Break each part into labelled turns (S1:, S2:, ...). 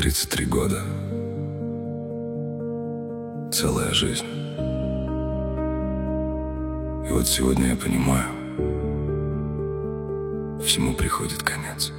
S1: 33 года. Целая жизнь. И вот сегодня я понимаю, всему приходит конец.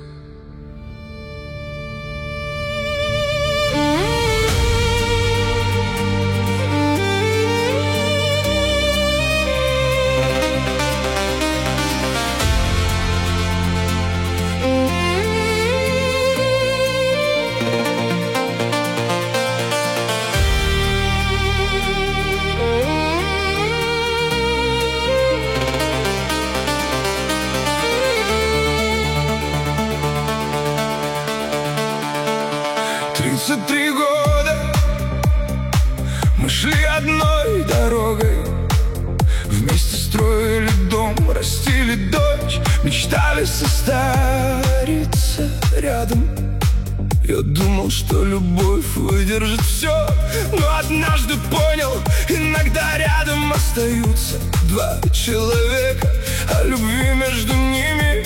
S1: Тридцать 3 года мы шли одной дорогой, вместе строили дом, растили дочь, мечтали состариться рядом. Я думал, что любовь выдержит все, но однажды понял, иногда рядом остаются два человека, а любви между ними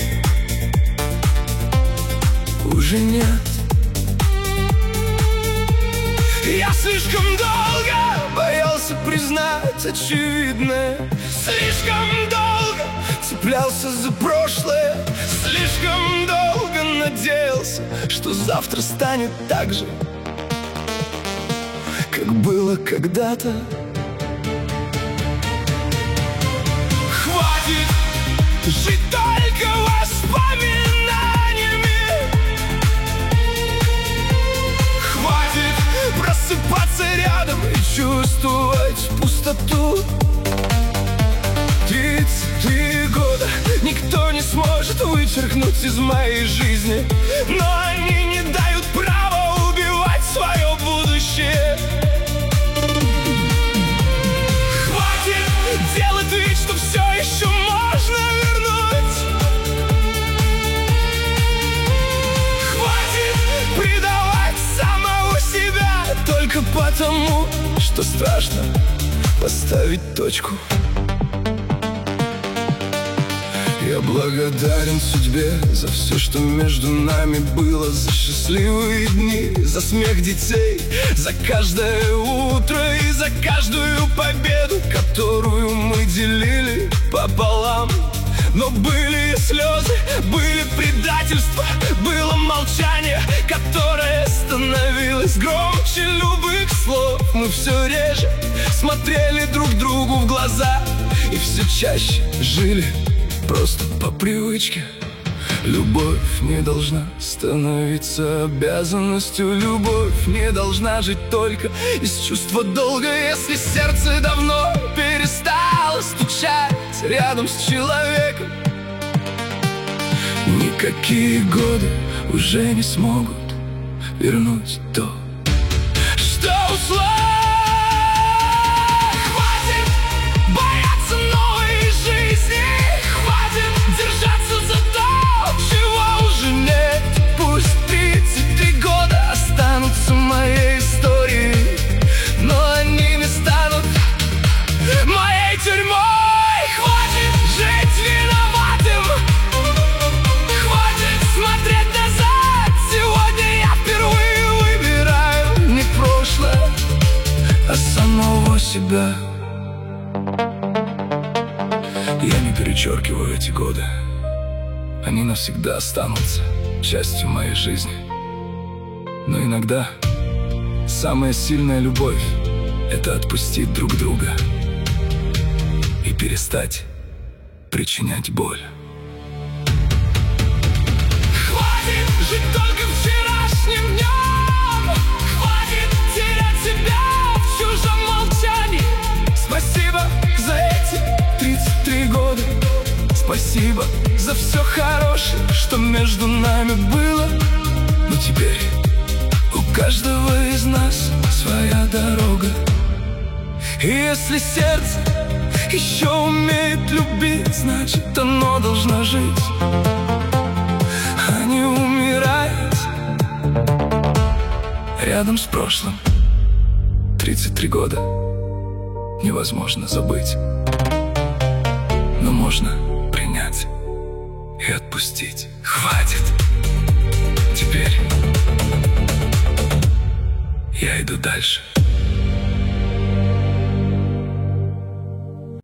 S1: уже нет. Я слишком долго боялся признать очевидное, слишком долго цеплялся за прошлое, слишком долго надеялся, что завтра станет так же, как было когда-то. Хватит жить только воспоминаниями, хватит просыпаться рядом и чувствовать пустоту. 33 года никто не сможет вычеркнуть из моей жизни, но они не дают права убивать свое будущее. Хватит делать вид, что все еще можно вернуть. Хватит предавать самого себя только потому, что страшно поставить точку. Я благодарен судьбе за все, что между нами было, за счастливые дни, за смех детей, за каждое утро и за каждую победу, которую мы делили пополам. Но были слезы, были предательства, было молчание, которое становилось громче любых слов. Мы все реже смотрели друг другу в глаза и все чаще жили просто по привычке. Любовь не должна становиться обязанностью. Любовь не должна жить только из чувства долга. Если сердце давно перестало стучать рядом с человеком, никакие годы уже не смогут вернуть то, что ушло. Хватит бояться новой жизни, хватит держаться за то, чего уже нет. Пусть 33 года останутся моей историей, но они не станут моей тюрьмой. Хватит жить виноватым, хватит смотреть назад. Сегодня я впервые выбираю не прошлое, а самого себя. Я не перечеркиваю эти годы, они навсегда останутся частью моей жизни. Но иногда самая сильная любовь — это отпустить друг друга и перестать причинять боль. Хватит жить только вчерашним днем, хватит терять себя в чужом молчании. Спасибо за эти 33 года, спасибо за все хорошее, что между нами было. Но теперь у каждого из нас своя дорога. И если сердце еще умеет любить, значит оно должно жить, а не умирать рядом с прошлым. 33 года невозможно забыть, но можно принять и отпустить. Хватит теперь я иду дальше.